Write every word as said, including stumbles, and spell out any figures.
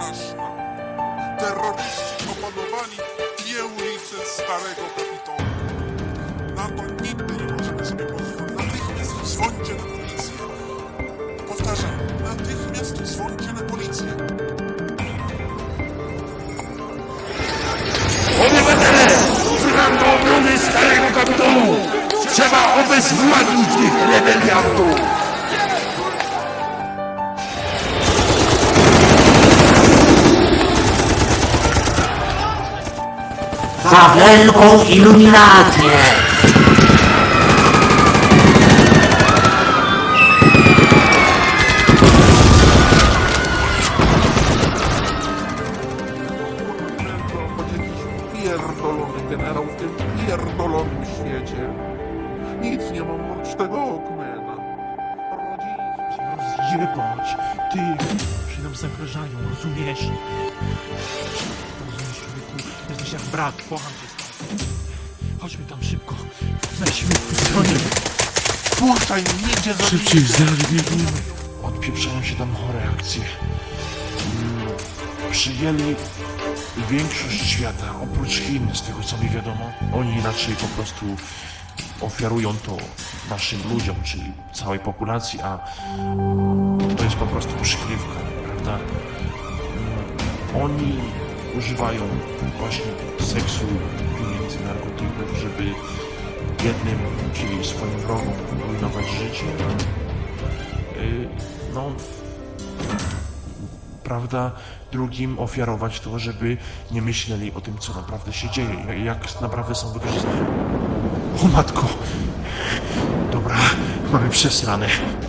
straszna. Terroryści opanowali dwie ulice Starego Kapitolu. Na to nigdy nie możemy sobie pozwolić. Natychmiast dzwońcie na policję. Powtarzam, natychmiast dzwońcie na policję. Obywatele! Wzywam do obrony Starego Kapitolu! Trzeba obezwładnić tych rebeliantów! Za wielką iluminację! Pierdolony generał w tym pierdolonym świecie. Nic nie mam oprócz tego Oakmana. Rozjebać tych, którzy nam zagrażają, rozumiesz? Rozumiesz, człowieku? Jesteś jak brat, kocham cię. Chodźmy tam szybko. Weźmy w stronie. Puszczaj mnie, nigdzie za Szybciej, zaraz biegniemy. Odpieprzają się tam chore akcje. Mm, Przyjęli większość świata, oprócz Chin, z tego co mi wiadomo. Oni inaczej po prostu ofiarują to naszym ludziom, czyli całej populacji, a to jest po prostu przykrywka, prawda? Mm, Oni używają właśnie seksu, pieniędzy, narkotyków, żeby jednym, czyli swoim wrogom, rujnować życie. Yy, No, prawda, drugim ofiarować to, żeby nie myśleli o tym, co naprawdę się dzieje, jak naprawdę są wykorzystani. O matko! Dobra, mamy przesrane.